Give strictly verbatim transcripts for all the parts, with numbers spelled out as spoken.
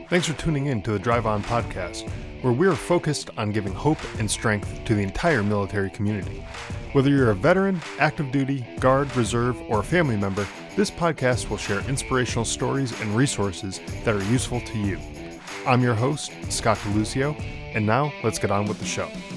Thanks for tuning in to the Drive On podcast, where we're focused on giving hope and strength to the entire military community. Whether you're a veteran, active duty, guard, reserve, or a family member, this podcast will share inspirational stories and resources that are useful to you. I'm your host, Scott DeLucio, and now let's get on with the show. Hey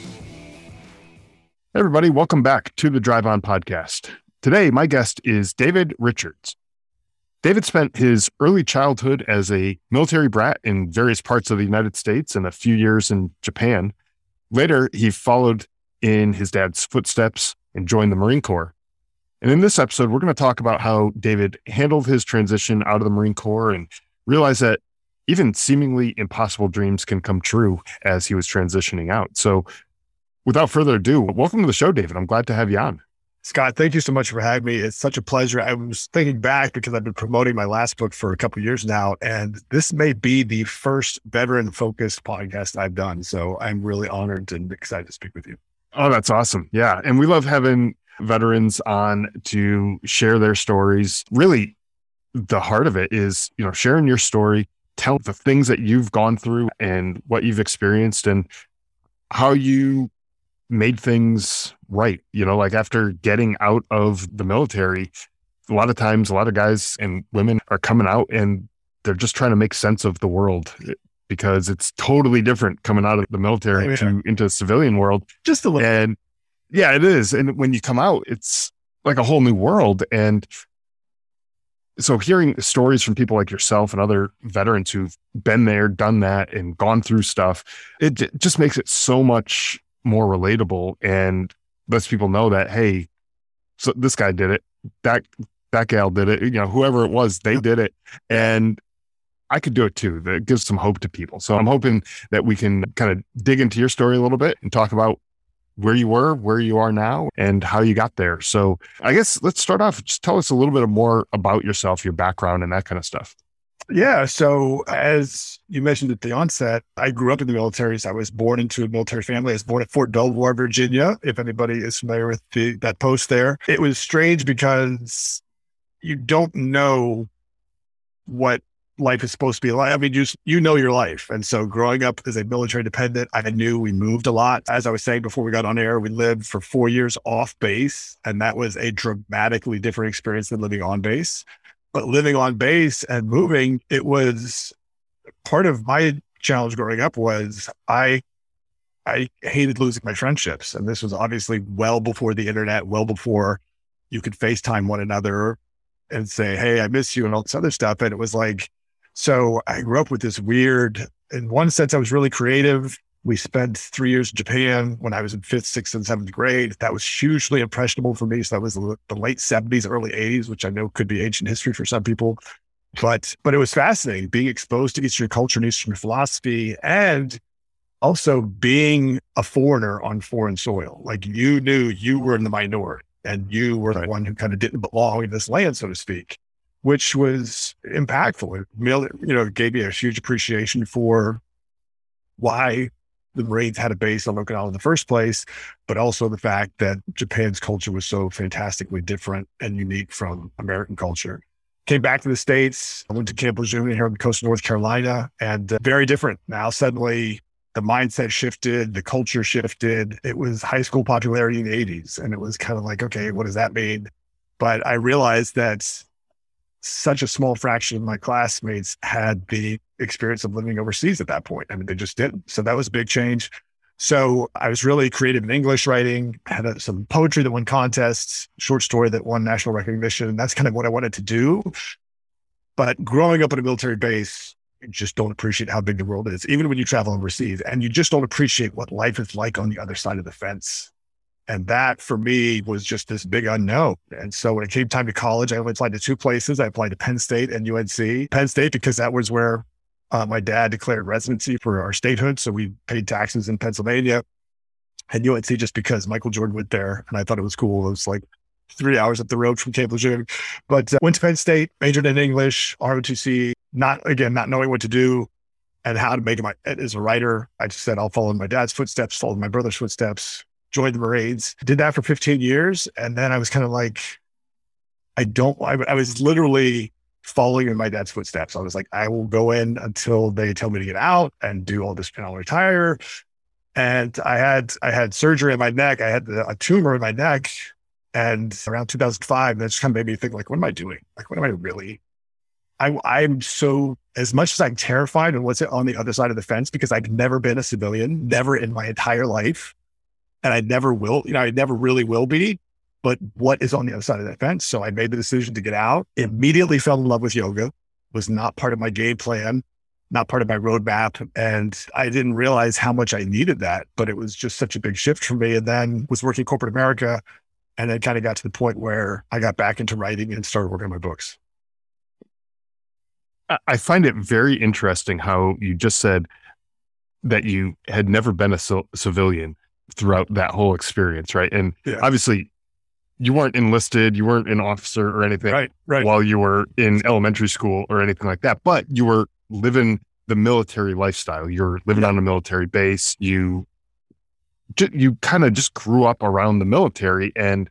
everybody, welcome back to the Drive On podcast. Today, my guest is David Richards. David spent his early childhood as a military brat in various parts of the United States and a few years in Japan. Later, he followed in his dad's footsteps and joined the Marine Corps. And in this episode, we're going to talk about how David handled his transition out of the Marine Corps and realized that even seemingly impossible dreams can come true as he was transitioning out. So without further ado, welcome to the show, David. I'm glad to have you on. Scott, thank you so much for having me. It's such a pleasure. I was thinking back because I've been promoting my last book for a couple of years now, and this may be the first veteran-focused podcast I've done. So I'm really honored and excited to speak with you. Oh, that's awesome. Yeah. And we love having veterans on to share their stories. Really, the heart of it is, you know, sharing your story, tell the things that you've gone through and what you've experienced and how you made things right. You know, like after getting out of the military, a lot of times, a lot of guys and women are coming out and they're just trying to make sense of the world because it's totally different coming out of the military oh, yeah. to into the civilian world. Just a little. And yeah, it is. And when you come out, it's like a whole new world. And so hearing stories from people like yourself and other veterans who've been there, done that, and gone through stuff, it j- just makes it so much more relatable and lets people know that, hey, so this guy did it, that that gal did it, you know, whoever it was, they did it, and I could do it too. That gives some hope to people. So I'm hoping that we can kind of dig into your story a little bit and talk about where you were, where you are now, and how you got there. So I guess let's start off. Just tell us a little bit more about yourself, your background, and that kind of stuff. Yeah. So as you mentioned at the onset, I grew up in the military. So I was born into a military family. I was born at Fort Belvoir, Virginia. If anybody is familiar with the, that post there, it was strange because you don't know what life is supposed to be like. I mean, you, you know your life. And so growing up as a military dependent, I knew we moved a lot. As I was saying before we got on air, we lived for four years off base. And that was a dramatically different experience than living on base. But living on base and moving, it was part of my challenge growing up was I, I hated losing my friendships. And this was obviously well before the internet, well before you could FaceTime one another and say, hey, I miss you and all this other stuff. And it was like, so I grew up with this weird, in one sense, I was really creative. We spent three years in Japan when I was in fifth, sixth, and seventh grade. That was hugely impressionable for me. So that was the, the late seventies, early eighties, which I know could be ancient history for some people. But but it was fascinating being exposed to Eastern culture and Eastern philosophy, and also being a foreigner on foreign soil. Like you knew you were in the minority and you were right. the one who kind of didn't belong in this land, so to speak, which was impactful. It, you know, gave me a huge appreciation for why the Marines had a base on Okinawa in the first place, but also the fact that Japan's culture was so fantastically different and unique from American culture. Came back to the States. I went to Camp Lejeune here on the coast of North Carolina, and uh, very different. Now suddenly the mindset shifted, the culture shifted. It was high school popularity in the eighties. And it was kind of like, okay, what does that mean? But I realized that such a small fraction of my classmates had the experience of living overseas at that point. I mean, they just didn't. So that was a big change. So I was really creative in English writing, had a, some poetry that won contests, short story that won national recognition. And that's kind of what I wanted to do. But growing up at a military base, you just don't appreciate how big the world is, even when you travel overseas. And you just don't appreciate what life is like on the other side of the fence. And that for me was just this big unknown. And so when it came time to college, I only applied to two places. I applied to Penn State and U N C. Penn State, because that was where uh, my dad declared residency for our statehood. So we paid taxes in Pennsylvania. And U N C just because Michael Jordan went there and I thought it was cool. It was like three hours up the road from Camp Lejeune. But uh, went to Penn State, majored in English, R O T C, not, again, not knowing what to do and how to make it my, as a writer. I just said, I'll follow in my dad's footsteps, follow in my brother's footsteps. Joined the Marines, did that for fifteen years. And then I was kind of like, I don't, I, I was literally following in my dad's footsteps. I was like, I will go in until they tell me to get out and do all this, and I'll retire. And I had, I had surgery in my neck. I had a tumor in my neck. And around two thousand five, that just kind of made me think, like, what am I doing? Like, what am I really? I, I'm so, as much as I'm terrified of what's on the other side of the fence, because I've never been a civilian, never in my entire life. And I never will, you know, I never really will be. But what is on the other side of that fence? So I made the decision to get out, immediately fell in love with yoga, was not part of my game plan, not part of my roadmap. And I didn't realize how much I needed that, but it was just such a big shift for me. And then was working corporate America, and then kind of got to the point where I got back into writing and started working on my books. I find it very interesting how you just said that you had never been a c- civilian throughout that whole experience, right? And yeah. obviously, you weren't enlisted, you weren't an officer or anything right, right. while you were in elementary school or anything like that, but you were living the military lifestyle. You're living yeah. on a military base. You, you kind of just grew up around the military, and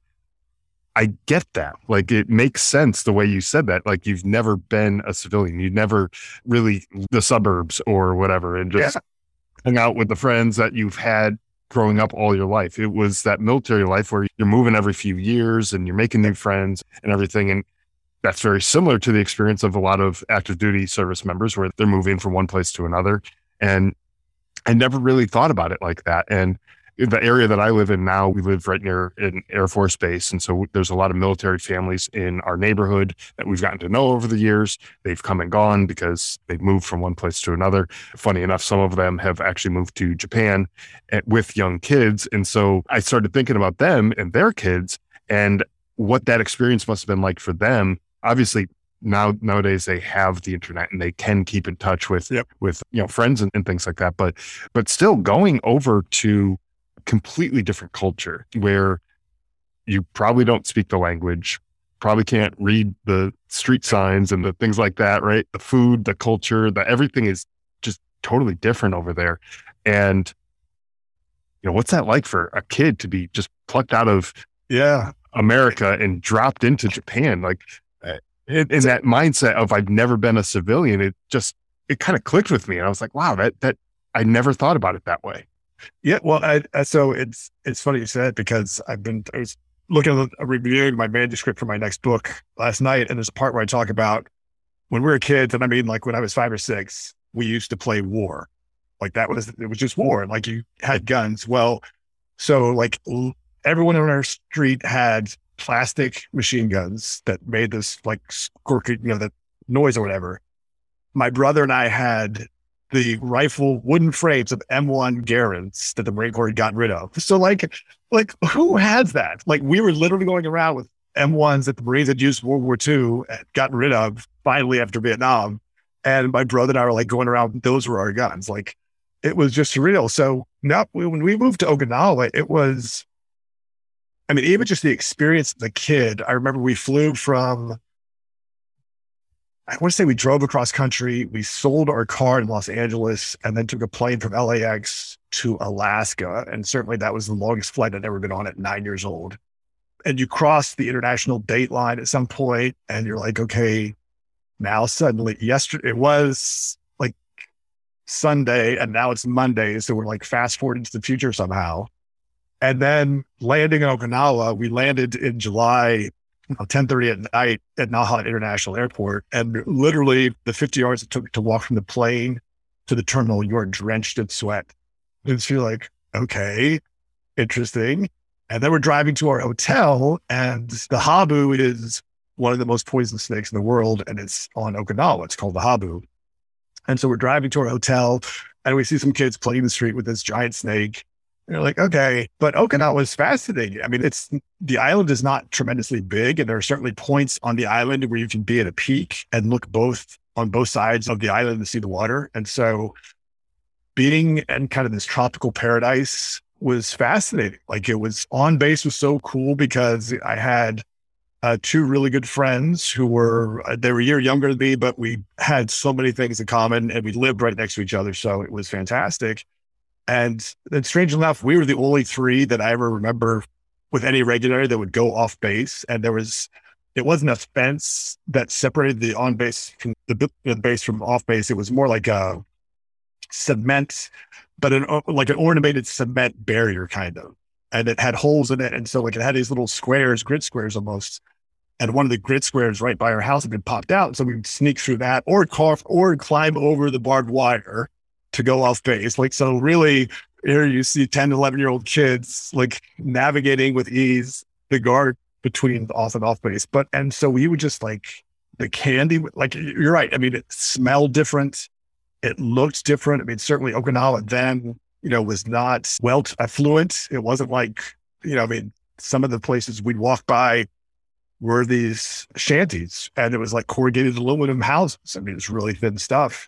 I get that. Like, it makes sense the way you said that. Like, you've never been a civilian. You never really the suburbs or whatever, and just yeah. hang out with the friends that you've had growing up all your life. It was that military life where you're moving every few years and you're making new friends and everything. And that's very similar to the experience of a lot of active duty service members, where they're moving from one place to another. And I never really thought about it like that. And in the area that I live in now, we live right near an Air Force base. And so there's a lot of military families in our neighborhood that we've gotten to know over the years. They've come and gone because they've moved from one place to another. Funny enough, some of them have actually moved to Japan with young kids. And so I started thinking about them and their kids and what that experience must have been like for them. Obviously, now nowadays they have the internet and they can keep in touch with, yep. with, you know, friends and, and things like that. But, but still going over to completely different culture where you probably don't speak the language, probably can't read the street signs and the things like that, right? The food, the culture, the everything is just totally different over there. And, you know, what's that like for a kid to be just plucked out of yeah America and dropped into Japan? Like, in, in that mindset of I've never been a civilian, it just, it kind of clicked with me. And I was like, wow, that, that I never thought about it that way. Yeah, well, I, I, so it's it's funny you said, because I've been I was looking at a reviewing my manuscript for my next book last night, and there's a part where I talk about when we were kids, and I mean, like when I was five or six, we used to play war, like that was it was just war, and like you had guns. Well, so like everyone on our street had plastic machine guns that made this like squirky, you know, the noise or whatever. My brother and I had the rifle wooden frames of M one Garands that the Marine Corps had gotten rid of. So like, like who has that? Like we were literally going around with M ones that the Marines had used in World War Two and gotten rid of finally after Vietnam. And my brother and I were like going around, those were our guns. Like it was just surreal. So now when we moved to Okinawa, it was, I mean, even just the experience as a kid, I remember we flew from, I want to say we drove across country. We sold our car in Los Angeles and then took a plane from L A X to Alaska. And certainly that was the longest flight I'd ever been on at nine years old. And you cross the international date line at some point and you're like, okay, now suddenly yesterday, it was like Sunday and now it's Monday. So we're like fast forward into the future somehow. And then landing in Okinawa, we landed in July, ten thirty at night at Naha International Airport. And literally the fifty yards it took to walk from the plane to the terminal, you're drenched in sweat. And so you're like, okay, interesting. And then we're driving to our hotel, and the habu is one of the most poisonous snakes in the world. And it's on Okinawa. It's called the habu. And so we're driving to our hotel and we see some kids playing in the street with this giant snake. And you're like, okay, but Okinawa is fascinating. I mean, it's, the island is not tremendously big. And there are certainly points on the island where you can be at a peak and look both on both sides of the island to see the water. And so being in kind of this tropical paradise was fascinating. Like it was on base was so cool because I had uh, two really good friends who were, uh, they were a year younger than me, but we had so many things in common and we lived right next to each other. So it was fantastic. And then strange enough, we were the only three that I ever remember with any regularity that would go off base. And there was it wasn't a fence that separated the on base from the, the base from off base. It was more like a cement, but an like an ornamented cement barrier kind of, and it had holes in it, and so like it had these little squares, grid squares almost. And one of the grid squares right by our house had been popped out, so we'd sneak through that, or carve, or climb over the barbed wire to go off base. Like so, really, here you see ten, eleven year old kids like navigating with ease the guard between off and off base. But and so we would just like the candy, like you're right. I mean, it smelled different. It looked different. I mean, certainly Okinawa then, you know, was not well affluent. It wasn't like, you know, I mean, some of the places we'd walk by were these shanties, and it was like corrugated aluminum houses. I mean, it's really thin stuff,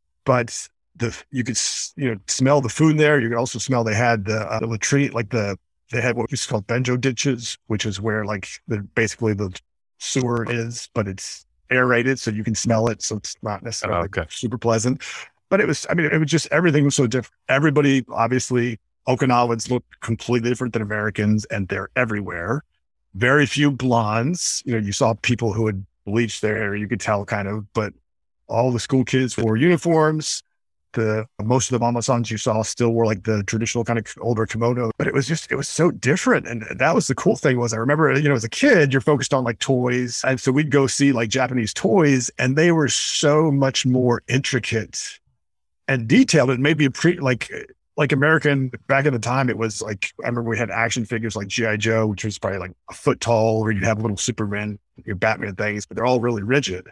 but the, you could, you know, smell the food there. You could also smell, they had the, uh, the latrine, like the, they had what was called benjo ditches, which is where like the, basically the sewer is, but it's aerated, so you can smell it. So it's not necessarily Oh, okay. super pleasant, but it was, I mean, it was just, everything was so different. Everybody, obviously, Okinawans look completely different than Americans, and they're everywhere. Very few blondes. You know, you saw people who had bleached their hair, you could tell kind of, but all the school kids wore uniforms. The most of the mama-sans you saw still wore like the traditional kind of older kimono, but it was just, it was so different. And that was the cool thing was I remember, you know, as a kid, you're focused on like toys. And so we'd go see like Japanese toys, and they were so much more intricate and detailed. And maybe a pre like, like American back in the time, it was like, I remember we had action figures like G I Joe, which was probably like a foot tall, or you'd have little Superman, your Batman things, but they're all really rigid.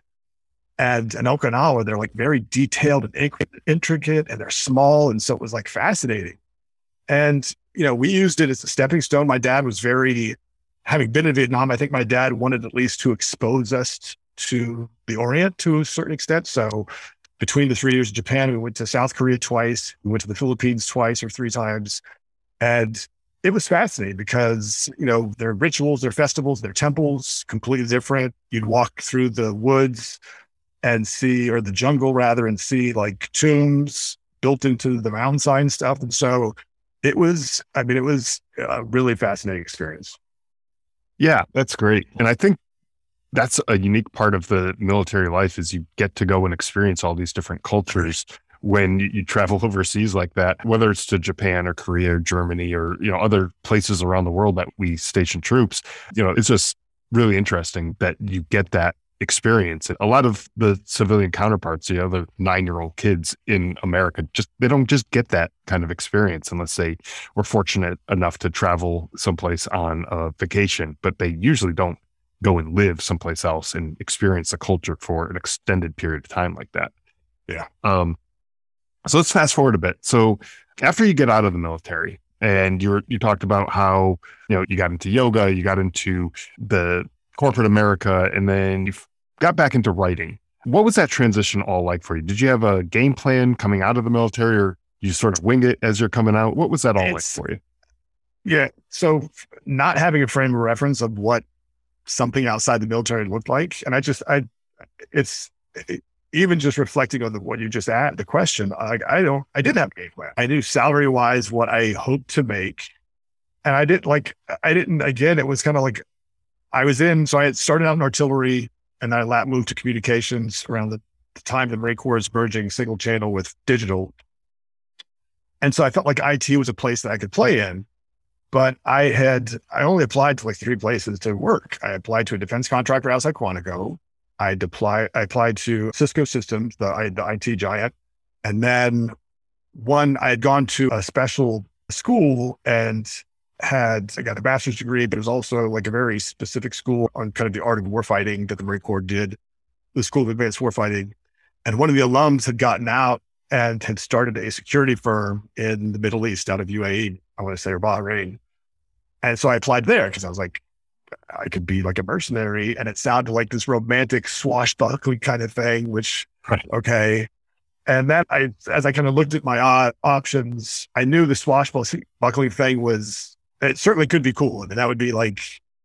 And in Okinawa, they're like very detailed and intricate, and they're small. And so it was like fascinating. And, you know, we used it as a stepping stone. My dad was very, having been in Vietnam, I think my dad wanted at least to expose us to the Orient to a certain extent. So between the three years in Japan, we went to South Korea twice, we went to the Philippines twice or three times. And it was fascinating because, you know, their rituals, their festivals, their temples, completely different. You'd walk through the woods and see, or the jungle rather, and see like tombs built into the mountainside and stuff. And so it was, I mean, it was a really fascinating experience. Yeah, that's great. And I think that's a unique part of the military life is you get to go and experience all these different cultures when you, you travel overseas like that, whether it's to Japan or Korea or Germany or, you know, other places around the world that we station troops. You know, it's just really interesting that you get that experience. And a lot of the civilian counterparts, you know, the nine-year-old kids in America, just they don't just get that kind of experience unless they were fortunate enough to travel someplace on a vacation, but they usually don't go and live someplace else and experience the culture for an extended period of time like that. Yeah. Um, so let's fast forward a bit. So after you get out of the military and you you talked about how, you know, you got into yoga, you got into the corporate America, and then you got back into writing. What was that transition all like for you? Did you have a game plan coming out of the military, or you sort of wing it as you're coming out? What was that all It's, like for you? Yeah. So not having a frame of reference of what something outside the military looked like. And I just, I, it's it, even just reflecting on the, what you just asked, the question, I, I don't, I didn't have a game plan. I knew salary wise what I hoped to make. And I didn't like, I didn't, again, it was kind of like, I was in, so I had started out in artillery, and I lat moved to communications around the, the time the Marine Corps was merging single channel with digital. And so I felt like I T was a place that I could play in, but I had, I only applied to like three places to work. I applied to a defense contractor outside Quantico. I applied, I applied to Cisco Systems, the, the I T giant. And then one, I had gone to a special school and had, I got a master's degree, but it was also like a very specific school on kind of the art of warfighting that the Marine Corps did, the School of Advanced Warfighting. And one of the alums had gotten out and had started a security firm in the Middle East out of U A E, I want to say, or Bahrain. And so I applied there because I was like, I could be like a mercenary. And it sounded like this romantic swashbuckling kind of thing, which, Right. okay. And then I, as I kind of looked at my uh, options, I knew the swashbuckling thing was, it certainly could be cool. I mean, that would be like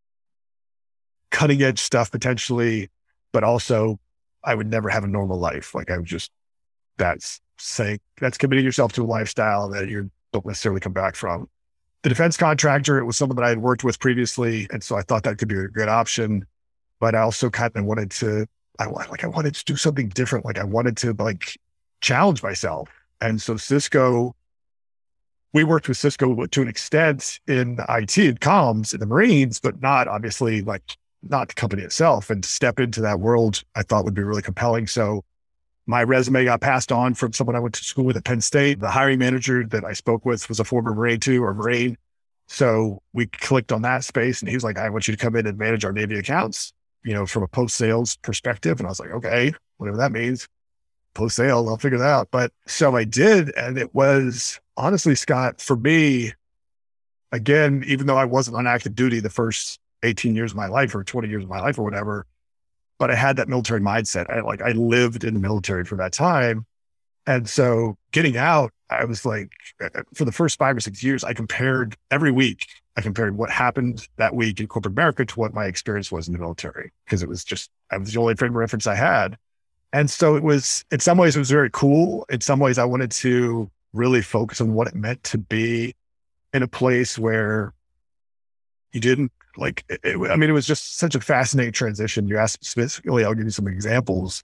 cutting edge stuff potentially, but also I would never have a normal life. Like I would just, that's saying, that's committing yourself to a lifestyle that you don't necessarily come back from. The defense contractor, it was someone that I had worked with previously. And so I thought that could be a good option. but I also kind of wanted to, I wa- like, I wanted to do something different. Like I wanted to like challenge myself. And so Cisco, we worked with Cisco to an extent in I T and comms in the Marines, but not obviously like not the company itself. And to step into that world, I thought would be really compelling. So my resume got passed on from someone I went to school with at Penn State. The hiring manager that I spoke with was a former Marine too, or Marine. So we clicked on that space and he was like, I want you to come in and manage our Navy accounts, you know, from a post-sales perspective. And I was like, okay, whatever that means, post-sale, I'll figure that out. But so I did. And it was honestly, Scott, for me, again, even though I wasn't on active duty the first eighteen years of my life or twenty years of my life or whatever, but I had that military mindset. I like, I lived in the military for that time. And so getting out, I was like, for the first five or six years, I compared every week. I compared what happened that week in corporate America to what my experience was in the military. Cause it was just, I was the only frame of reference I had. And so it was, in some ways it was very cool. In some ways I wanted to really focus on what it meant to be in a place where you didn't like, it, it, I mean, it was just such a fascinating transition. You asked specifically, I'll give you some examples.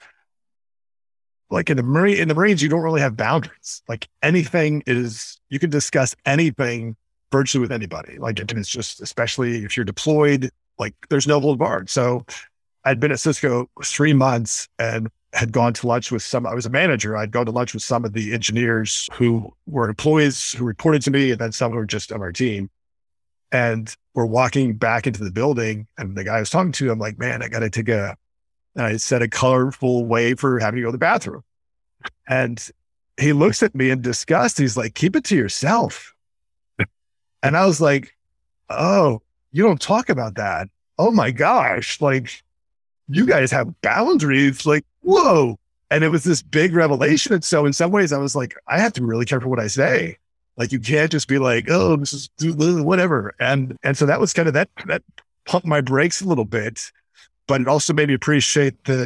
Like in the Marine, in the Marines, you don't really have boundaries. Like anything is, you can discuss anything virtually with anybody. Like, and it's just, especially if you're deployed, like there's no hold barred. So I'd been at Cisco three months and had gone to lunch with some, I was a manager. I'd gone to lunch with some of the engineers who were employees who reported to me, and then some who were just on our team. And we're walking back into the building, and the guy I was talking to, I'm like, man, I got to take a, and I set a colorful way for having to go to the bathroom. And he looks at me in disgust. He's like, keep it to yourself. And I was like, oh, you don't talk about that. Oh my gosh. Like, you guys have boundaries. Like, whoa. And it was this big revelation. And so in some ways I was like, I have to be really careful what I say. Like, you can't just be like, oh, this is whatever. And, and so that was kind of that, that pumped my brakes a little bit, but it also made me appreciate that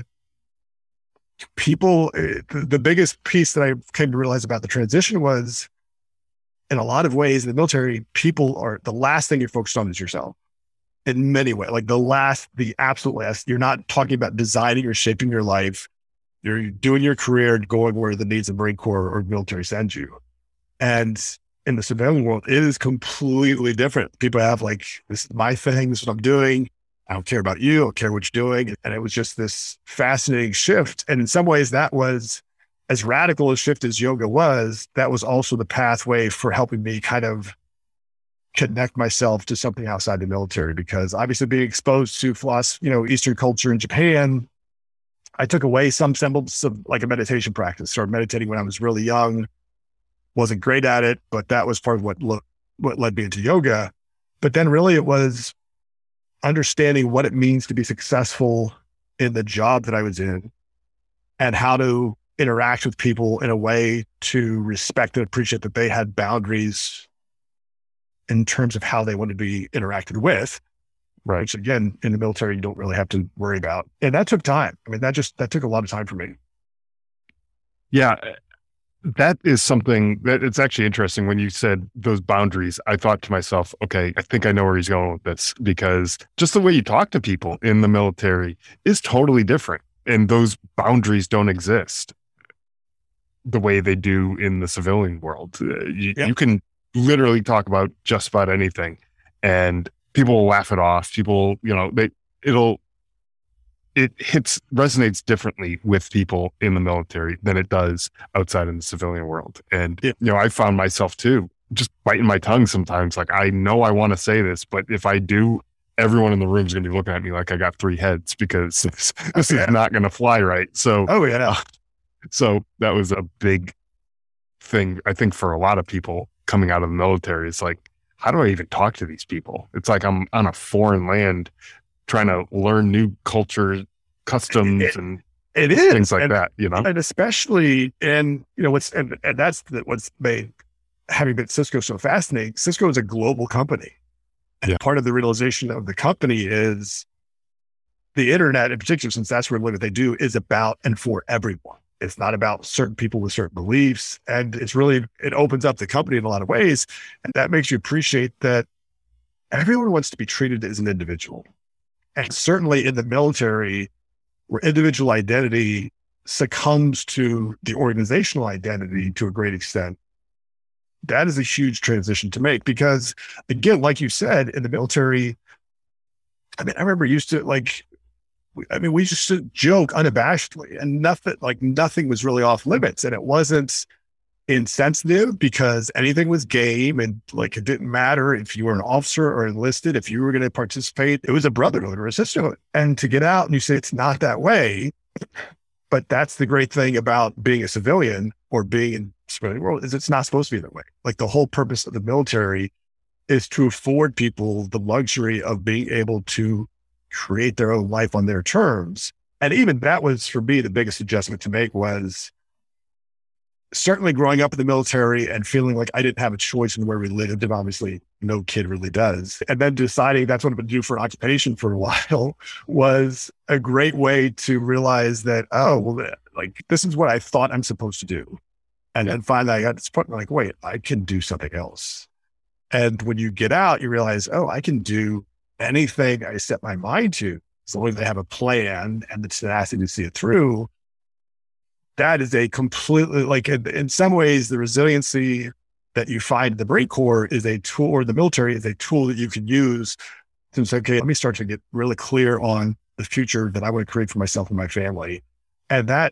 people, the, the biggest piece that I came to realize about the transition was, in a lot of ways in the military, people are, the last thing you're focused on is yourself in many ways. Like the last, the absolute last, you're not talking about designing or shaping your life. You're doing your career and going where the needs of Marine Corps or military send you. And in the civilian world, it is completely different. People have like, this is my thing. This is what I'm doing. I don't care about you. I don't care what you're doing. And it was just this fascinating shift. And in some ways that was, as radical a shift as yoga was, that was also the pathway for helping me kind of connect myself to something outside the military, because obviously being exposed to philosophy, you know, Eastern culture in Japan, I took away some semblance of like a meditation practice. Started meditating when I was really young, wasn't great at it, but that was part of what, lo- what led me into yoga. But then really it was understanding what it means to be successful in the job that I was in and how to interact with people in a way to respect and appreciate that they had boundaries in terms of how they wanted to be interacted with. Right. Which again, in the military, you don't really have to worry about. And that took time. I mean, that just, that took a lot of time for me. Yeah. That is something that it's actually interesting when you said those boundaries. I thought to myself, okay, I think I know where he's going with this, because just the way you talk to people in the military is totally different. And those boundaries don't exist the way they do in the civilian world. Uh, you, yeah. you can literally talk about just about anything and people will laugh it off. People, you know, they, it'll, it hits, resonates differently with people in the military than it does outside in the civilian world. And, yeah. you know, I found myself too, just biting my tongue sometimes. Like, I know I want to say this, but if I do, everyone in the room is going to be looking at me like I got three heads, because this, this yeah. is not going to fly right. So, oh yeah. Uh, so that was a big thing, I think, for a lot of people coming out of the military. It's like, how do I even talk to these people? It's like I'm on a foreign land trying to learn new culture, customs, it, and it is things like and, that, you know? And especially in, you know, what's, and, and that's the, what's made having been Cisco so fascinating. Cisco is a global company. And yeah. part of the realization of the company is the internet in particular, since that's really what they do, is about and for everyone. It's not about certain people with certain beliefs. And it's really, it opens up the company in a lot of ways. And that makes you appreciate that everyone wants to be treated as an individual. And certainly in the military, where individual identity succumbs to the organizational identity to a great extent, that is a huge transition to make. Because again, like you said, in the military, I mean, I remember used to like, I mean, we just joke unabashedly, and nothing, like nothing was really off limits. And it wasn't insensitive because anything was game, and like, it didn't matter if you were an officer or enlisted, if you were going to participate, it was a brotherhood or a sisterhood. And to get out and you say it's not that way, but that's the great thing about being a civilian or being in the civilian world, is it's not supposed to be that way. Like, the whole purpose of the military is to afford people the luxury of being able to create their own life on their terms. And even that was, for me, the biggest adjustment to make was certainly growing up in the military and feeling like I didn't have a choice in where we lived. And obviously no kid really does. And then deciding that's what I'm going to do for an occupation for a while was a great way to realize that, oh, well, like, this is what I thought I'm supposed to do. And then finally I got to this point, like, wait, I can do something else. And when you get out, you realize, oh, I can do anything I set my mind to, as long as I have a plan and the tenacity to see it through. That is a completely, like, in, in some ways, the resiliency that you find in the Marine Corps is a tool, or the military is a tool that you can use to say, okay, let me start to get really clear on the future that I want to create for myself and my family. And that,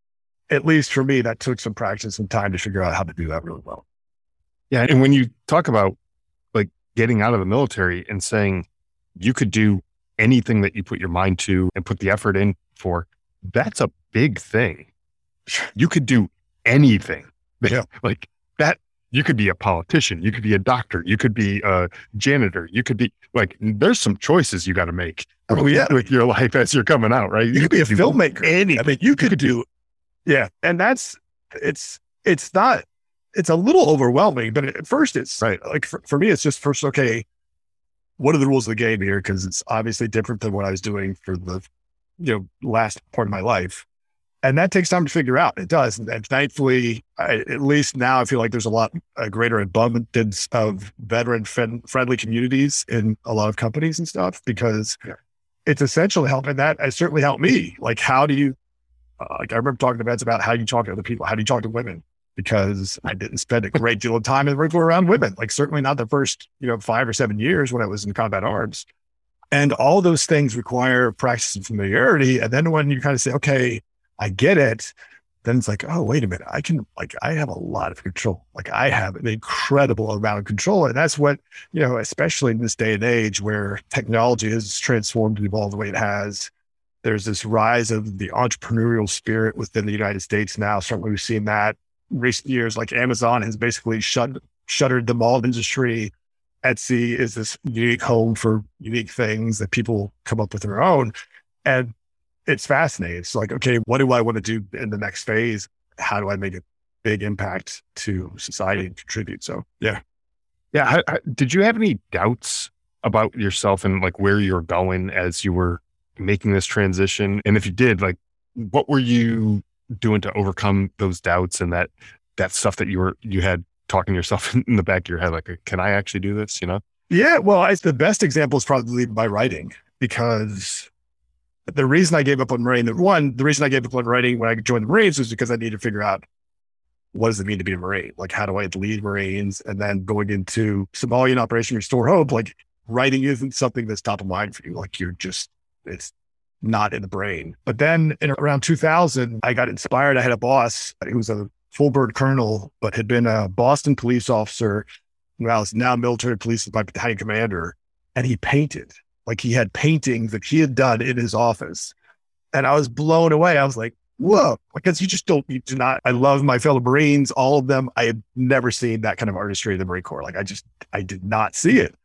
at least for me, that took some practice and time to figure out how to do that really well. Yeah. And when you talk about like getting out of the military and saying you could do anything that you put your mind to and put the effort in for, that's a big thing. You could do anything. Yeah. Like that, you could be a politician, you could be a doctor, you could be a janitor, you could be like, there's some choices you got to make oh, yeah. with your life as you're coming out, right? You, you could be a filmmaker. Anything. I mean, you could do, yeah. And that's, it's, it's not, it's a little overwhelming, but at first it's right. Like for, for me, it's just first, okay, what are the rules of the game here? Cause it's obviously different than what I was doing for the, you know, last part of my life. And that takes time to figure out. It does. And, and thankfully, I, at least now I feel like there's a lot, a greater abundance of veteran friend, friendly communities in a lot of companies and stuff, because yeah. it's essential to help. And that has certainly helped me. Like, how do you, uh, like I remember talking to vets about how you talk to other people, how do you talk to women? Because I didn't spend a great deal of time in the Marine Corps around women, like certainly not the first, you know, five or seven years when I was in combat arms. And all those things require practice and familiarity. And then when you kind of say, okay, I get it, then it's like, oh, wait a minute. I can, like, I have a lot of control. Like, I have an incredible amount of control. And that's what, you know, especially in this day and age where technology has transformed and evolved the way it has, there's this rise of the entrepreneurial spirit within the United States now. Certainly we've seen that in recent years. Like, Amazon has basically shut, shuttered the mall industry. Etsy is this unique home for unique things that people come up with their own. And it's fascinating. It's like, okay, what do I want to do in the next phase? How do I make a big impact to society and contribute? So, yeah. Yeah. How, how, did you have any doubts about yourself and like where you're going as you were making this transition? And if you did, like, what were you doing to overcome those doubts and that, that stuff that you were, you had talking to yourself in the back of your head? Like, can I actually do this? You know? Yeah. Well, I, the best example is probably my writing, because the reason I gave up on Marine, one, the reason I gave up on writing when I joined the Marines was because I needed to figure out what does it mean to be a Marine? Like, how do I lead Marines? And then going into Somalia and Operation Restore Hope, like, writing isn't something that's top of mind for you. Like, you're just, it's not in the brain. But then in around two thousand, I got inspired. I had a boss who was a full bird colonel, but had been a Boston police officer. Well, is now military police, my battalion commander. And he painted. Like, he had paintings that he had done in his office. And I was blown away. I was like, whoa, because you just don't, you do not, I love my fellow Marines, all of them. I had never seen that kind of artistry in the Marine Corps. Like, I just, I did not see it.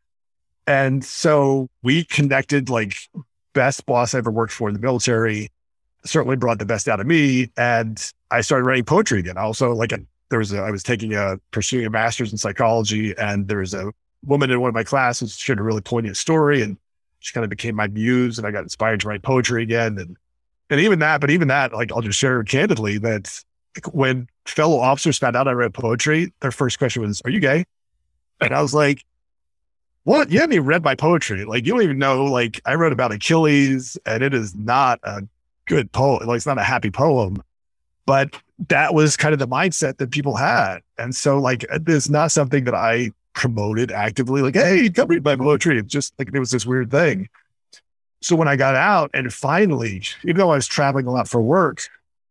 And so we connected, like, best boss I ever worked for in the military, certainly brought the best out of me. And I started writing poetry again. Also, like, a, there was a, I was taking a, pursuing a master's in psychology, and there was a woman in one of my classes shared a really poignant story, and she kind of became my muse, and I got inspired to write poetry again. And, and even that, but even that, like, I'll just share candidly that when fellow officers found out I read poetry, their first question was, are you gay? And I was like, What? You haven't even read my poetry. Like, you don't even know, like, I wrote about Achilles, and it is not a good poem. Like, it's not a happy poem, but that was kind of the mindset that people had. And so, like, it's not something that I promoted actively, like, hey, come read my poetry. It's just like, it was this weird thing. So when I got out and finally, even though I was traveling a lot for work,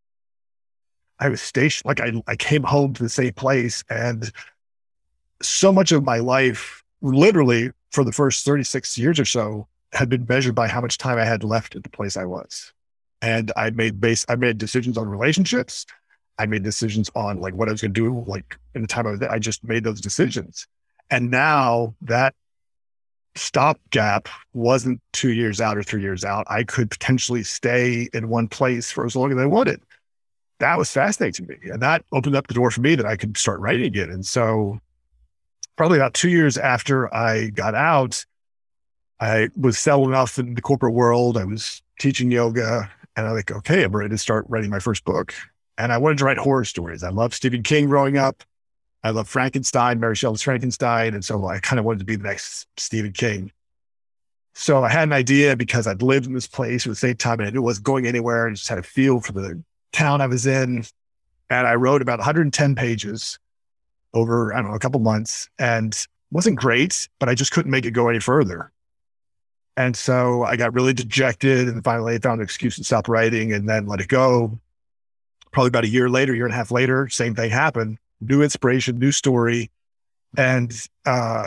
I was stationed, like I, I came home to the same place. And so much of my life, literally for the first thirty-six years or so, had been measured by how much time I had left at the place I was. And I made base, I made decisions on relationships. I made decisions on like what I was going to do, like in the time I was there. I just made those decisions. And now that stopgap wasn't two years out or three years out. I could potentially stay in one place for as long as I wanted. That was fascinating to me. And that opened up the door for me that I could start writing again. And so probably about two years after I got out, I was settled enough in the corporate world. I was teaching yoga, and I'm like, okay, I'm ready to start writing my first book. And I wanted to write horror stories. I loved Stephen King growing up. I love Frankenstein, Mary Shelley's Frankenstein. And so I kind of wanted to be the next Stephen King. So I had an idea because I'd lived in this place at the same time and I knew it wasn't going anywhere. I just had a feel for the town I was in. And I wrote about one hundred ten pages over, I don't know, a couple months, and it wasn't great, but I just couldn't make it go any further. And so I got really dejected, and finally I found an excuse to stop writing and then let it go. Probably about a year later, year and a half later, same thing happened. New inspiration, new story. And uh,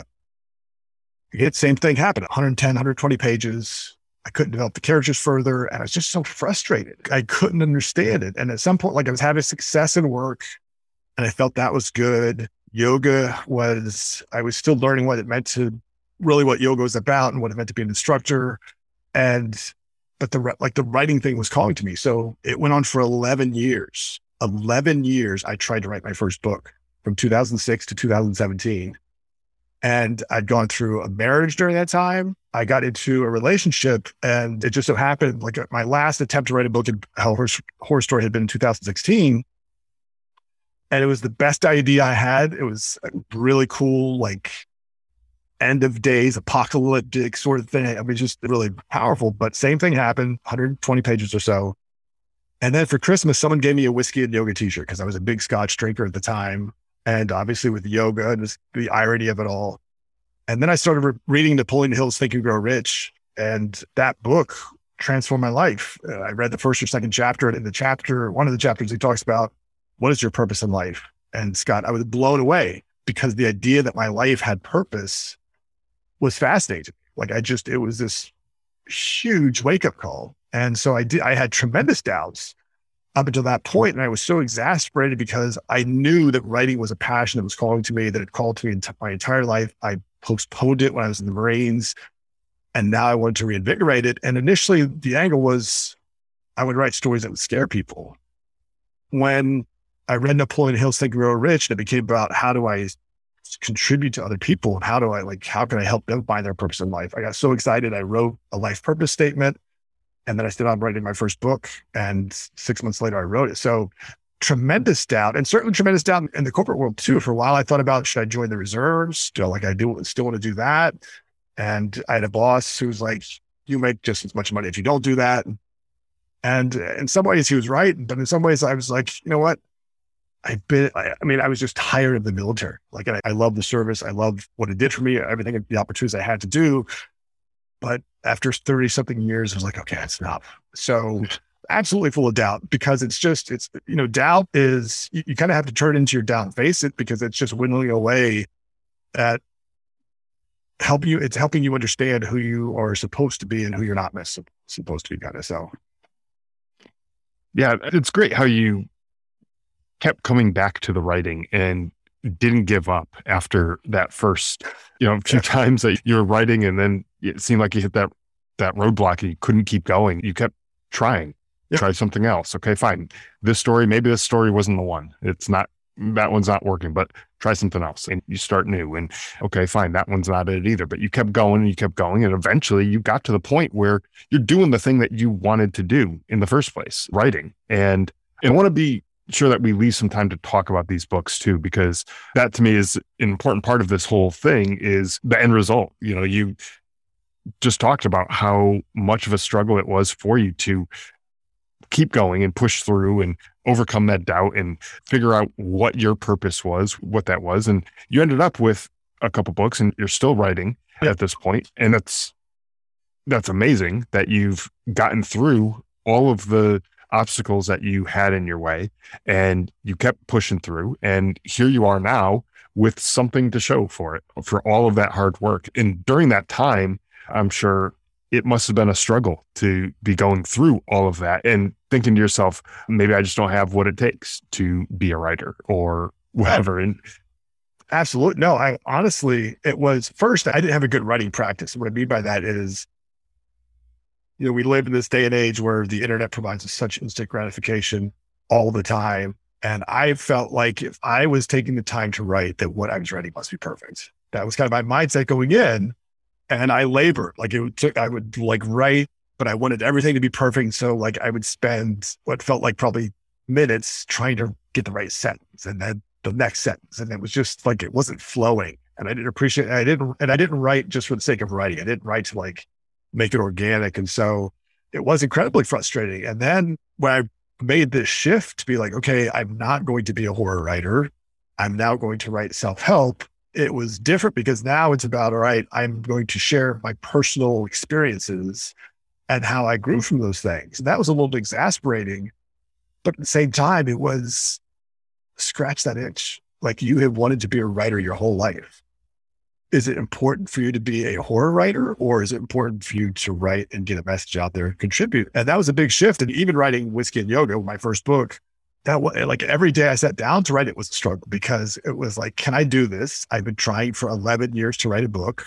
it same thing happened. one hundred ten, one hundred twenty pages. I couldn't develop the characters further. And I was just so frustrated. I couldn't understand it. And at some point, like I was having success in work and I felt that was good. Yoga was, I was still learning what it meant to, really what yoga was about and what it meant to be an instructor. And, but the, like the writing thing was calling to me. So it went on for eleven years. eleven years, I tried to write my first book from two thousand six to two thousand seventeen. And I'd gone through a marriage during that time. I got into a relationship, and it just so happened, like my last attempt to write a book in Hell Horse, Horror Story had been in two thousand sixteen. And it was the best idea I had. It was a really cool, like end of days, apocalyptic sort of thing. I mean, just really powerful, but same thing happened, one hundred twenty pages or so. And then for Christmas, someone gave me a whiskey and yoga t-shirt because I was a big Scotch drinker at the time. And obviously with yoga and just the irony of it all. And then I started re- reading Napoleon Hill's Think and Grow Rich. And that book transformed my life. Uh, I read the first or second chapter. And in the chapter, one of the chapters, he talks about, what is your purpose in life? And Scott, I was blown away because the idea that my life had purpose was fascinating. Like I just, it was this huge wake-up call. And so I did, I had tremendous doubts up until that point. And I was so exasperated because I knew that writing was a passion that was calling to me, that it called to me into my entire life. I postponed it when I was in the Marines, and now I wanted to reinvigorate it. And initially the angle was I would write stories that would scare people. When I read Napoleon Hill's Think and Grow Rich, and it became about how do I contribute to other people and how do I like, how can I help them find their purpose in life? I got so excited. I wrote a life purpose statement. And then I started on writing my first book, and six months later I wrote it. So tremendous doubt, and certainly tremendous doubt in the corporate world too. For a while I thought about, should I join the reserves? Still, like I do, still want to do that. And I had a boss who was like, you make just as much money if you don't do that. And in some ways he was right. But in some ways I was like, you know what? I've been, I, I mean, I was just tired of the military. Like I, I love the service. I love what it did for me, everything, the opportunities I had to do. But after thirty something years, I was like, okay, it's enough. So absolutely full of doubt, because it's just, it's, you know, doubt is, you, you kind of have to turn into your doubt and face it, because it's just whittling away at help you. It's helping you understand who you are supposed to be and who you're not supposed to be, kind of. So. Yeah, it's great how you kept coming back to the writing and didn't give up after that first, you know, few times that you were writing, and then it seemed like you hit that, that roadblock and you couldn't keep going. You kept trying, yep. Try something else. Okay, fine. This story, maybe this story wasn't the one. It's not, that one's not working, but try something else, and you start new. And okay, fine. That one's not it either, but you kept going and you kept going. And eventually you got to the point where you're doing the thing that you wanted to do in the first place, writing. And I want to be sure that we leave some time to talk about these books too, because that to me is an important part of this whole thing is the end result. You know, you just talked about how much of a struggle it was for you to keep going and push through and overcome that doubt and figure out what your purpose was, what that was. And you ended up with a couple books and you're still writing at this point. And that's, that's amazing that you've gotten through all of the obstacles that you had in your way and you kept pushing through. And here you are now with something to show for it, for all of that hard work. And during that time, I'm sure it must have been a struggle to be going through all of that and thinking to yourself, maybe I just don't have what it takes to be a writer or whatever. And absolutely. No, I honestly, it was first, I didn't have a good writing practice. What I mean by that is, you know, we live in this day and age where the internet provides us such instant gratification all the time. And I felt like if I was taking the time to write, that what I was writing must be perfect. That was kind of my mindset going in. And I labored, like it took, I would like write, but I wanted everything to be perfect. So like I would spend what felt like probably minutes trying to get the right sentence and then the next sentence. And it was just like, it wasn't flowing. And I didn't appreciate it. I didn't, and I didn't write just for the sake of writing. I didn't write to like make it organic. And so it was incredibly frustrating. And then when I made this shift to be like, okay, I'm not going to be a horror writer. I'm now going to write self-help. It was different because now it's about, all right, I'm going to share my personal experiences and how I grew from those things. And that was a little exasperating, but at the same time, it was scratch that itch. Like you have wanted to be a writer your whole life. Is it important for you to be a horror writer, or is it important for you to write and get a message out there and contribute? And that was a big shift. And even writing Whiskey and Yoga, my first book, that was like every day I sat down to write it was a struggle because it was like, can I do this? I've been trying for eleven years to write a book.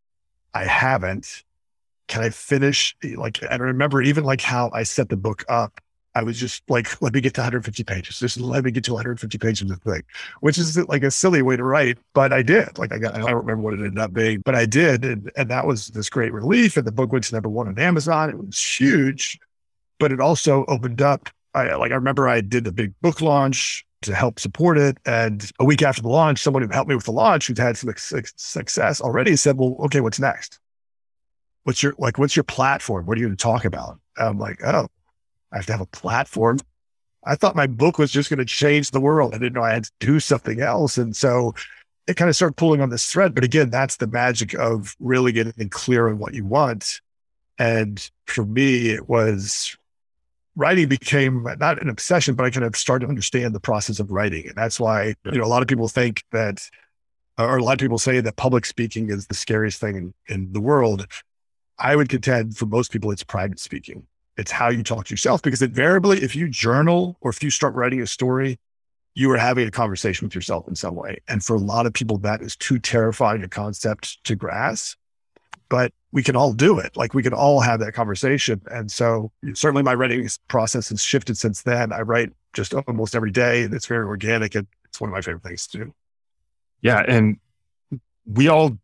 I haven't. Can I finish? Like, I remember even like how I set the book up. I was just like, let me get to one hundred fifty pages. Just let me get to one hundred fifty pages of the thing, which is like a silly way to write, but I did. Like I got, I don't remember what it ended up being, but I did. And, and that was this great relief. And the book went to number one on Amazon. It was huge, but it also opened up. I like, I remember I did a big book launch to help support it. And a week after the launch, someone who helped me with the launch, who's had some success already said, well, okay, what's next? What's your, like, what's your platform? What are you going to talk about? I'm like, oh, I have to have a platform. I thought my book was just going to change the world. I didn't know I had to do something else. And so it kind of started pulling on this thread. But again, that's the magic of really getting clear on what you want. And for me, it was writing became not an obsession, but I kind of started to understand the process of writing. And that's why, you know, a lot of people think that, or a lot of people say that public speaking is the scariest thing in, in the world. I would contend for most people, it's private speaking. It's how you talk to yourself, because invariably, if you journal or if you start writing a story, you are having a conversation with yourself in some way. And for a lot of people, that is too terrifying a concept to grasp, but we can all do it. Like we can all have that conversation. And so certainly my writing process has shifted since then. I write just almost every day and it's very organic. And it's one of my favorite things to do. Yeah. And we all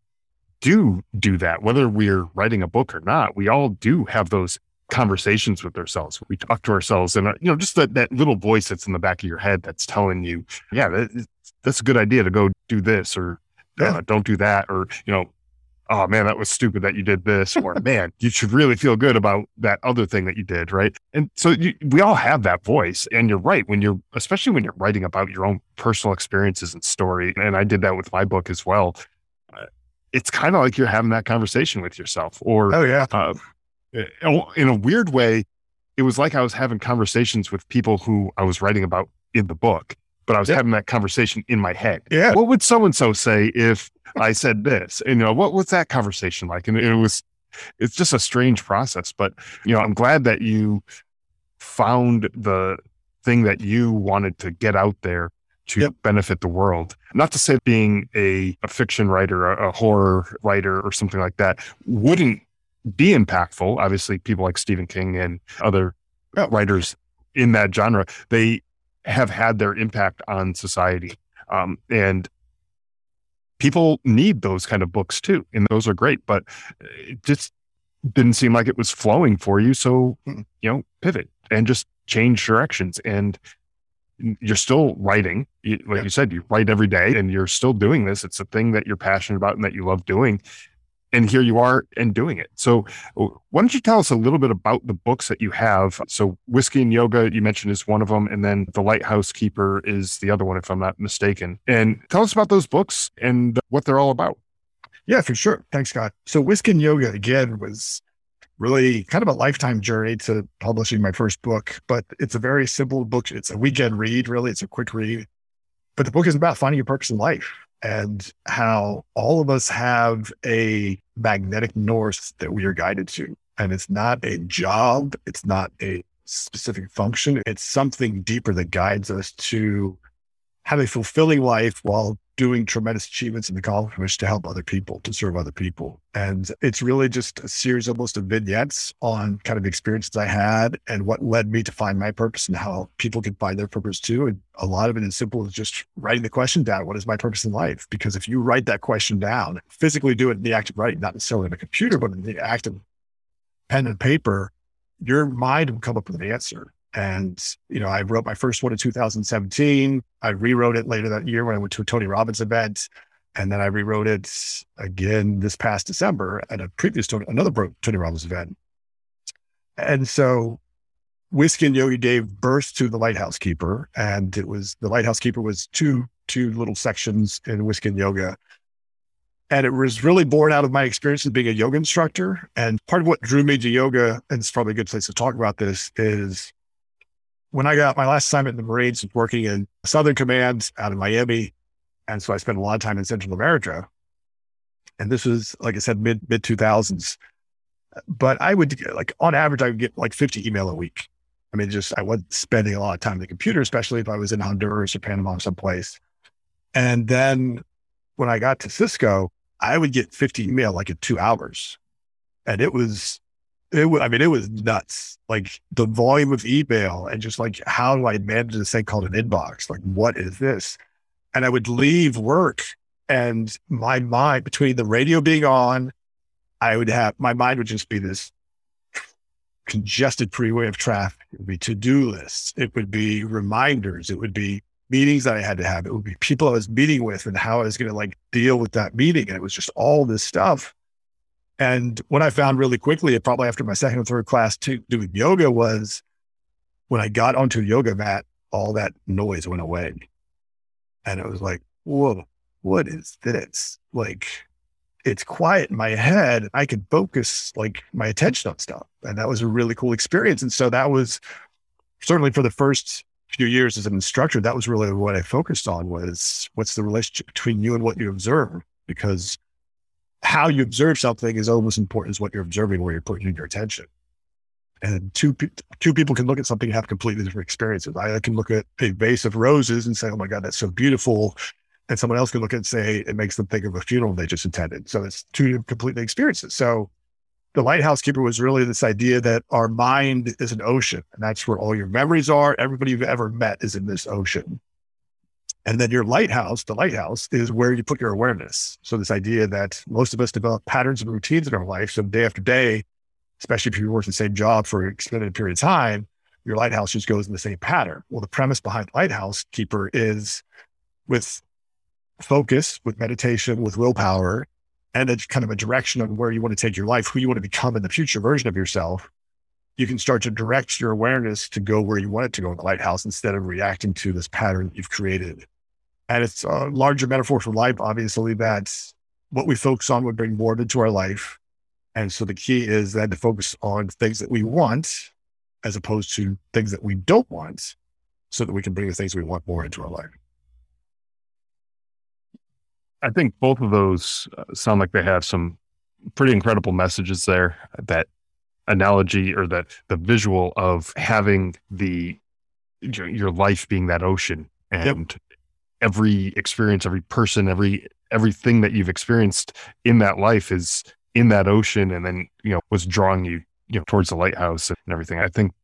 do do that, whether we're writing a book or not. We all do have those conversations with ourselves. We talk to ourselves and, you know, just that, that little voice that's in the back of your head that's telling you, yeah, that, that's a good idea to go do this, or uh, don't do that. Or, you know, oh man, that was stupid that you did this, or man, you should really feel good about that other thing that you did. Right. And so you, we all have that voice, and you're right. When you're, especially when you're writing about your own personal experiences and story. And I did that with my book as well. Uh, it's kind of like you're having that conversation with yourself, or, oh yeah. Uh, in a weird way, it was like I was having conversations with people who I was writing about in the book, but I was yeah. having that conversation in my head. Yeah. What would so-and-so say if I said this? And, you know, what was that conversation like? And it was, it's just a strange process, but, you know, I'm glad that you found the thing that you wanted to get out there to yep. benefit the world. Not to say being a, a fiction writer, a, a horror writer or something like that wouldn't be impactful. Obviously, people like Stephen King and other oh. writers in that genre, they have had their impact on society. Um, and people need those kind of books too. And those are great, but it just didn't seem like it was flowing for you. So, you know, pivot and just change directions. And you're still writing. You, like Yeah. you said, you write every day and you're still doing this. It's a thing that you're passionate about and that you love doing. And here you are and doing it. So why don't you tell us a little bit about the books that you have? So Whiskey and Yoga, you mentioned, is one of them. And then The Lighthouse Keeper is the other one, if I'm not mistaken. And tell us about those books and what they're all about. Yeah, for sure. Thanks, Scott. So Whiskey and Yoga, again, was really kind of a lifetime journey to publishing my first book, but it's a very simple book. It's a weekend read, really. It's a quick read. But the book is about finding your purpose in life and how all of us have a magnetic north that we are guided to. And it's not a job. It's not a specific function. It's something deeper that guides us to have a fulfilling life while doing tremendous achievements and accomplishments to help other people, to serve other people. And it's really just a series almost of vignettes on kind of experiences I had and what led me to find my purpose and how people can find their purpose too. And a lot of it is simple as just writing the question down. What is my purpose in life? Because if you write that question down, physically do it in the act of writing, not necessarily on a computer, but in the act of pen and paper, your mind will come up with an answer. And, you know, I wrote my first one in two thousand seventeen. I rewrote it later that year when I went to a Tony Robbins event. And then I rewrote it again this past December at a previous Tony, another Tony Robbins event. And so Whiskey and Yoga gave birth to The Lighthouse Keeper. And it was, The Lighthouse Keeper was two, two little sections in Whiskey and Yoga. And it was really born out of my experience as being a yoga instructor. And part of what drew me to yoga, and it's probably a good place to talk about this, is when I got my last assignment in the Marines, working in Southern Command out of Miami. And so I spent a lot of time in Central America. And this was, like I said, mid, mid two thousands. But I would, like, on average, I would get like fifty email a week. I mean, just, I wasn't spending a lot of time on the computer, especially if I was in Honduras or Panama or someplace. And then when I got to Cisco, I would get fifty email like in two hours. And it was, it was, I mean, it was nuts. Like the volume of email and just like, how do I manage this thing called an inbox? Like, what is this? And I would leave work and my mind, between the radio being on, I would have, my mind would just be this congested freeway of traffic. It would be to-do lists. It would be reminders. It would be meetings that I had to have. It would be people I was meeting with and how I was going to like deal with that meeting. And it was just all this stuff. And what I found really quickly, probably after my second or third class to doing yoga, was when I got onto a yoga mat, all that noise went away. And it was like, whoa, what is this? Like, it's quiet in my head. I could focus like my attention on stuff. And that was a really cool experience. And so that was certainly for the first few years as an instructor, that was really what I focused on, was what's the relationship between you and what you observe? Because how you observe something is almost important as what you're observing, where you're putting your attention. And two, two people can look at something and have completely different experiences. I can look at a vase of roses and say, oh my God, that's so beautiful. And someone else can look at it and say, it makes them think of a funeral they just attended. So it's two completely experiences. So The Lighthouse Keeper was really this idea that our mind is an ocean, and that's where all your memories are. Everybody you've ever met is in this ocean. And then your lighthouse, the lighthouse, is where you put your awareness. So this idea that most of us develop patterns and routines in our life. So day after day, especially if you work the same job for an extended period of time, your lighthouse just goes in the same pattern. Well, the premise behind Lighthouse Keeper is with focus, with meditation, with willpower, and it's kind of a direction on where you want to take your life, who you want to become in the future version of yourself. You can start to direct your awareness to go where you want it to go in the lighthouse instead of reacting to this pattern that you've created. And it's a larger metaphor for life, obviously, that what we focus on would bring more into our life. And so the key is then to focus on things that we want as opposed to things that we don't want, so that we can bring the things we want more into our life. I think both of those sound like they have some pretty incredible messages there. That analogy, or that the visual of having the your life being that ocean, and yep. every experience, every person, every everything that you've experienced in that life is in that ocean, and then, you know, was drawing you, you know, towards the lighthouse and everything. I think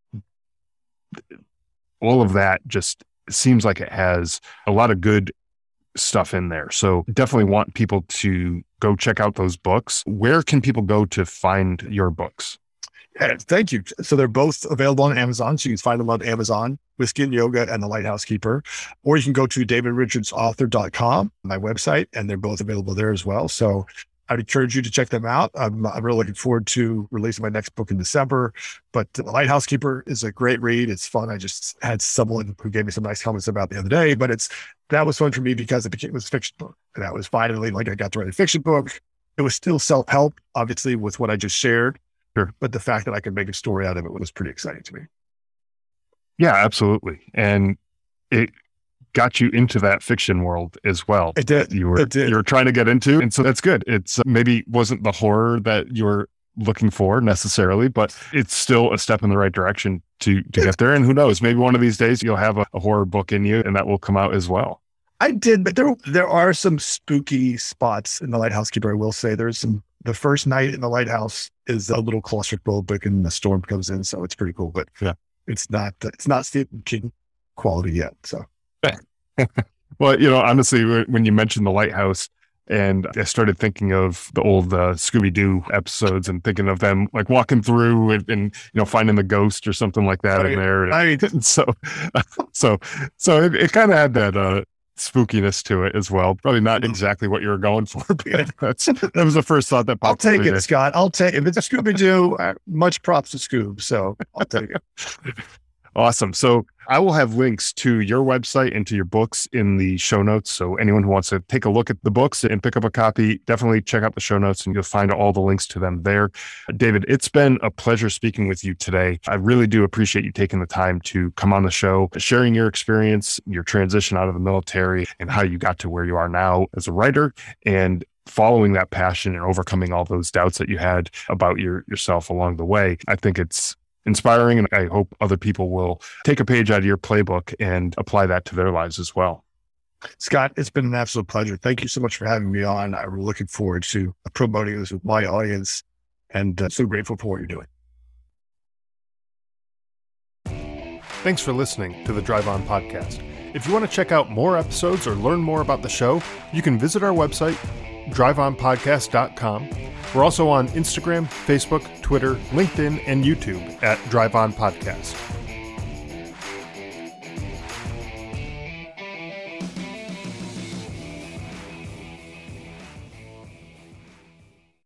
all of that just seems like it has a lot of good stuff in there. So definitely want people to go check out those books. Where can people go to find your books? Yeah, thank you. So they're both available on Amazon. So you can find them on Amazon, Whiskey and Yoga and The Lighthouse Keeper. Or you can go to david richards author dot com, my website, and they're both available there as well. So I'd encourage you to check them out. I'm, I'm really looking forward to releasing my next book in December. But The Lighthouse Keeper is a great read. It's fun. I just had someone who gave me some nice comments about it the other day, but it's that was fun for me because it, became, it was a fiction book. And that was finally like I got to write a fiction book. It was still self-help, obviously, with what I just shared. Sure. But the fact that I could make a story out of it was pretty exciting to me. Yeah, absolutely. And it got you into that fiction world as well. It did. You were, it did. You were trying to get into. And so that's good. It's maybe wasn't the horror that you were looking for necessarily, but it's still a step in the right direction to, to get there. And who knows, maybe one of these days you'll have a, a horror book in you and that will come out as well. I did, but there there are some spooky spots in The Lighthouse Keeper. I will say there's some, the first night in the lighthouse is a little claustrophobic and the storm comes in. So it's pretty cool, but yeah, it's not, it's not Stephen King quality yet. So. Well, you know, honestly, when you mentioned The Lighthouse, and I started thinking of the old uh, Scooby-Doo episodes and thinking of them like walking through and, and you know, finding the ghost or something like that I, in there. I, and so, so, so it, it kind of had that uh, spookiness to it as well. Probably not exactly what you were going for, but that's, that was the first thought that popped. I'll take it, Scott. I'll take if it's a Scooby-Doo. Uh, much props to Scoob. So I'll take it. Awesome. So I will have links to your website and to your books in the show notes. So anyone who wants to take a look at the books and pick up a copy, definitely check out the show notes and you'll find all the links to them there. David, it's been a pleasure speaking with you today. I really do appreciate you taking the time to come on the show, sharing your experience, your transition out of the military and how you got to where you are now as a writer and following that passion and overcoming all those doubts that you had about your yourself along the way. I think it's inspiring, and I hope other people will take a page out of your playbook and apply that to their lives as well. Scott, it's been an absolute pleasure. Thank you so much for having me on. I'm looking forward to promoting this with my audience and uh, so grateful for what you're doing. Thanks for listening to the Drive On Podcast. If you want to check out more episodes or learn more about the show, you can visit our website, drive on podcast dot com. We're also on Instagram, Facebook, Twitter, LinkedIn, and YouTube at Drive On Podcast.